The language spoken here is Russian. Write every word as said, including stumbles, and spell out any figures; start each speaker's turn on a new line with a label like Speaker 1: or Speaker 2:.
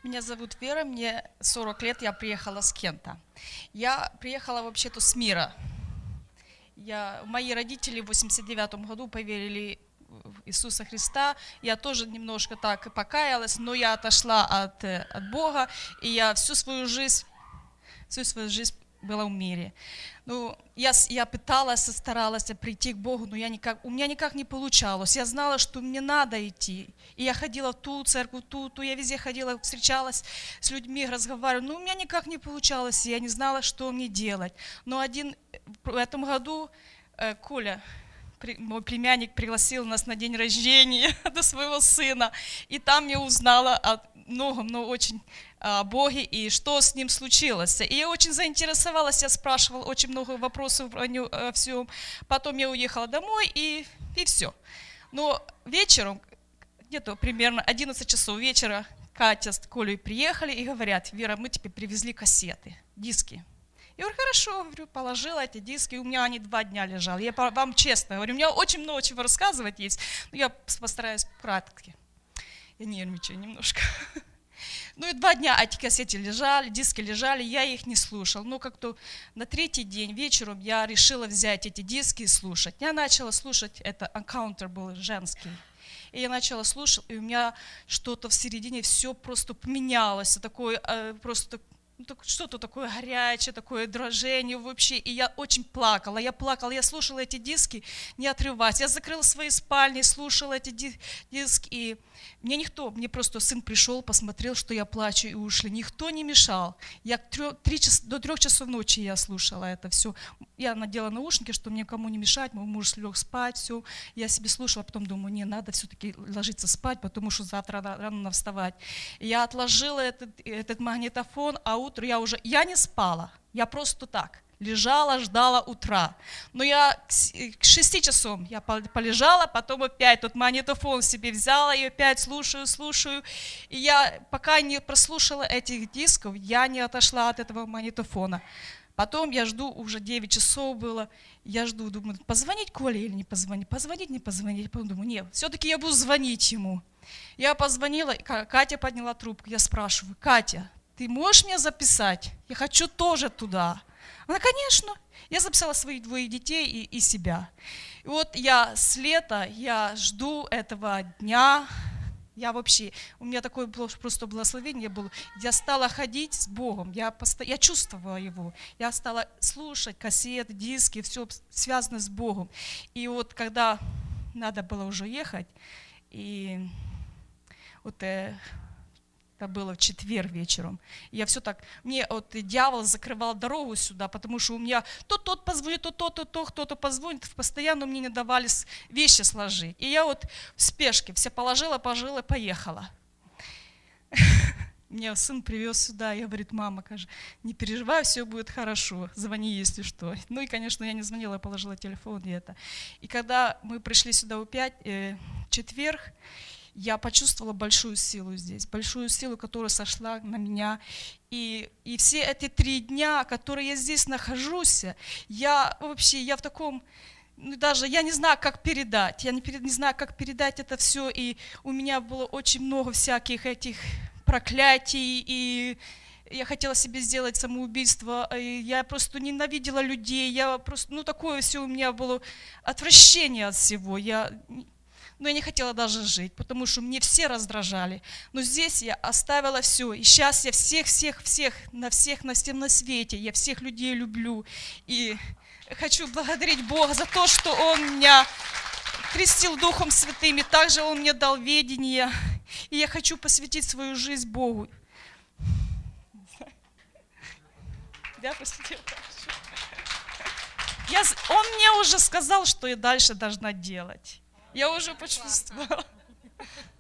Speaker 1: Меня зовут Вера, мне сорок лет, я приехала с Кента. Я приехала вообще-то с мира. Я, мои родители в восемьдесят девятом году поверили в Иисуса Христа. Я тоже немножко так покаялась, но я отошла от, от Бога, и я всю свою жизнь, всю свою жизнь была в мире. Ну, я, я пыталась, старалась прийти к Богу, но я никак, у меня никак не получалось. Я знала, что мне надо идти. И я ходила в ту церковь, ту, ту, я везде ходила, встречалась с людьми, разговаривала. Но у меня никак не получалось, и я не знала, что мне делать. Но один, в этом году э, Коля, мой племянник, пригласил нас на день рождения до своего сына. И там я узнала о многом, но очень о Боге и что с ним случилось. И я очень заинтересовалась, я спрашивала очень много вопросов о, нем, о всем. Потом я уехала домой и, и все. Но вечером, где-то примерно одиннадцать часов вечера, Катя с Колей приехали и говорят: Вера, мы тебе привезли кассеты, диски. Я говорю: хорошо, говорю, положила эти диски, у меня они два дня лежали. Я вам честно говорю, у меня очень много чего рассказывать есть, но я постараюсь кратко. Я нервничаю немножко. Ну и два дня эти кассеты лежали, диски лежали, я их не слушал. Но как-то на третий день вечером я решила взять эти диски и слушать. Я начала слушать, это Encounter был женский. И я начала слушать, и у меня что-то в середине все просто поменялось, такое просто... что-то такое горячее, такое дрожение вообще. И я очень плакала, я плакала, я слушала эти диски, не отрываясь. Я закрыла свои спальни, слушала эти диски. И мне никто, мне просто сын пришел, посмотрел, что я плачу, и ушли. Никто не мешал. Я трё, три час, до трех часов ночи я слушала это все. Я надела наушники, чтобы никому не мешать. Мой муж лег спать, все. Я себе слушала, потом думаю, не, надо все-таки ложиться спать, потому что завтра рано надо вставать. И я отложила этот, этот магнитофон, а утром я уже, я не спала, я просто так лежала, ждала утра. Но я к шести часам я полежала, потом опять тот магнитофон себе взяла и опять слушаю, слушаю. И я пока не прослушала этих дисков, я не отошла от этого магнитофона. Потом я жду, уже девять часов было, я жду, думаю, позвонить Коле или не позвонить, позвонить, не позвонить. Потом думаю, нет, все-таки я буду звонить ему. Я позвонила, Катя подняла трубку, я спрашиваю: Катя, ты можешь меня записать? Я хочу тоже туда. Она: конечно. Я записала своих двоих детей и, и себя. И вот я с лета, я жду этого дня. Я вообще, у меня такое было просто благословение было. Я стала ходить с Богом, я, поsto... я чувствовала Его. Я стала слушать кассеты, диски, все связано с Богом. И вот когда надо было уже ехать, и вот... Э... это было в четверг вечером. Я все так, мне вот дьявол закрывал дорогу сюда, потому что у меня то тот позвонит, то тот, то то, кто-то позвонит, постоянно мне не давали вещи сложить. И я вот в спешке все положила, положила, поехала. Меня сын привез сюда, и говорит: мама, не переживай, все будет хорошо, звони, если что. Ну и, конечно, я не звонила, я положила телефон и это. И когда мы пришли сюда в пять, э, четверг, я почувствовала большую силу здесь, большую силу, которая сошла на меня. И, и все эти три дня, которые я здесь нахожусь, я вообще, я в таком, ну, даже я не знаю, как передать, я не, не знаю, как передать это все. И у меня было очень много всяких этих проклятий, и я хотела себе сделать самоубийство, и я просто ненавидела людей, я просто, ну, такое все у меня было, отвращение от всего. Я... Но я не хотела даже жить, потому что мне все раздражали. Но здесь я оставила все. И сейчас я всех-всех-всех, на всех, на всем на свете, я всех людей люблю. И хочу благодарить Бога за то, что Он меня крестил Духом Святым, и также Он мне дал ведение. И я хочу посвятить свою жизнь Богу. Да, посвятил. Я, он мне уже сказал, что я дальше должна делать. Я уже почувствовала.